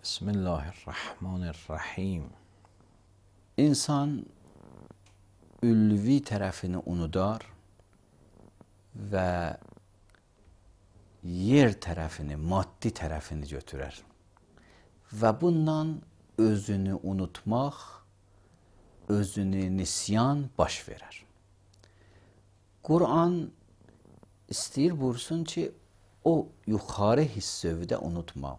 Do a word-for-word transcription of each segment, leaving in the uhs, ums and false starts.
Bismillahirrahmanirrahim. İnsan ülvi tərəfini unudar və yer tərəfini, maddi tərəfini götürər. Və bundan özünü unutmaq, özünü nisyan baş verər. Quran istəyir buyursun ki, o yuxarı hissövdə unutma.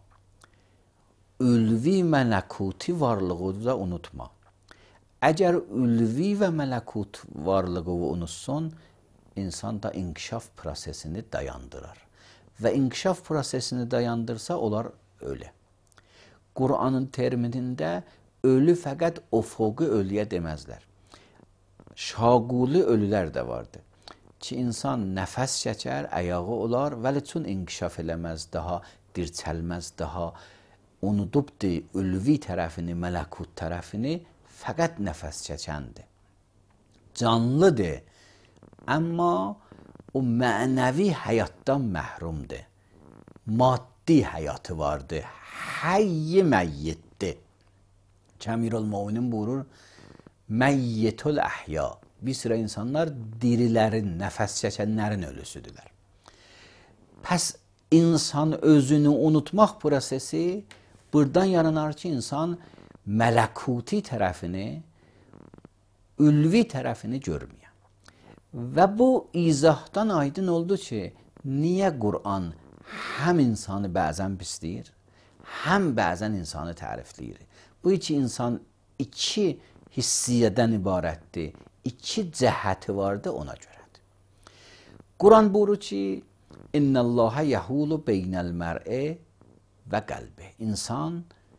Ülvi mələkuti varlığı da unutma. Əgər ülvi və mələkut varlığı unutsun, insan da inkişaf prosesini dayandırar. Və inkişaf prosesini dayandırsa, onlar ölü. Quranın terminində ölü fəqət ofoqi ölüyə deməzlər. Şaquli ölülər də vardır. Ki, insan nəfəs çəkər, ayağı olar, vəli çün inkişaf eləməz daha, dirçəlməz daha, unudubdur ülvi tərəfini, mələkut tərəfini, fəqət nəfəs çəkəndir. Canlıdır, amma o mənəvi həyatdan məhrumdur. Maddi həyatı vardır, həyyi məyyitdir. Əmir-ül-Möminin buyurur, məyyitül əhya. Bir sıra insanlar dirilərin, nəfəs çəkənlərin ölüsüdürlər. Pəs insan özünü unutmaq prosesi buradan yaranar ki, insan mələkuti tərəfini, ülvi tərəfini görməyən. Və bu izahdan aydın oldu ki, niyə Quran həm insanı bəzən pisləyir, həm bəzən insanı tərifləyir. Bu iki insan iki hissiyyədən ibarətdir, iki cəhəti vardı ona görədir. Quran buyurur ki, İnnəlləhə yəhulu beynəl mər'i və qəlbi. İnsan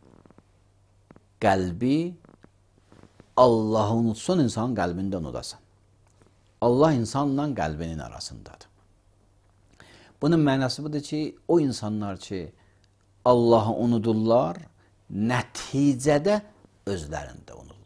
qəlbi, Allahı unutsun, insan qəlbində unudasan. Allah insanla qəlbinin arasındadır. Bunun mənası budur ki, o insanlar ki, Allahı unudurlar, nəticədə özlərində unudurlar.